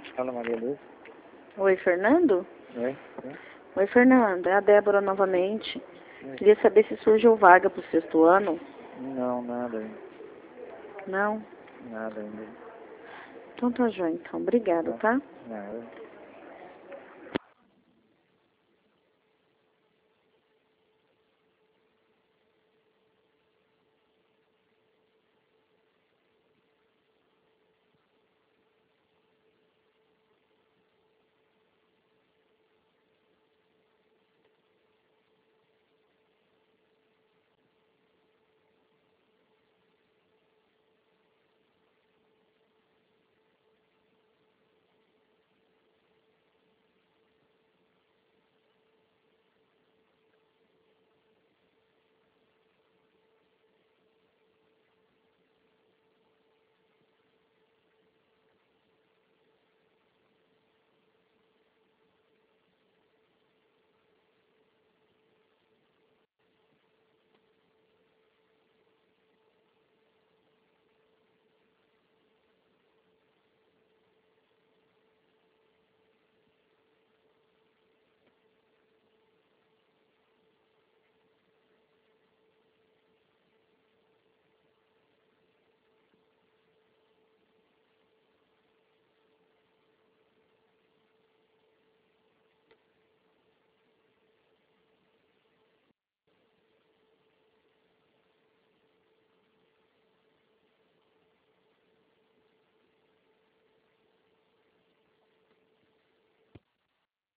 Fala, Maria Luz. Oi, Fernando? Oi? Oi, Fernando. É a Débora novamente. Queria saber se surgiu vaga para o sexto ano. Não, nada ainda. Não? Nada ainda. Então tá joia, então. Obrigada, tá? Nada.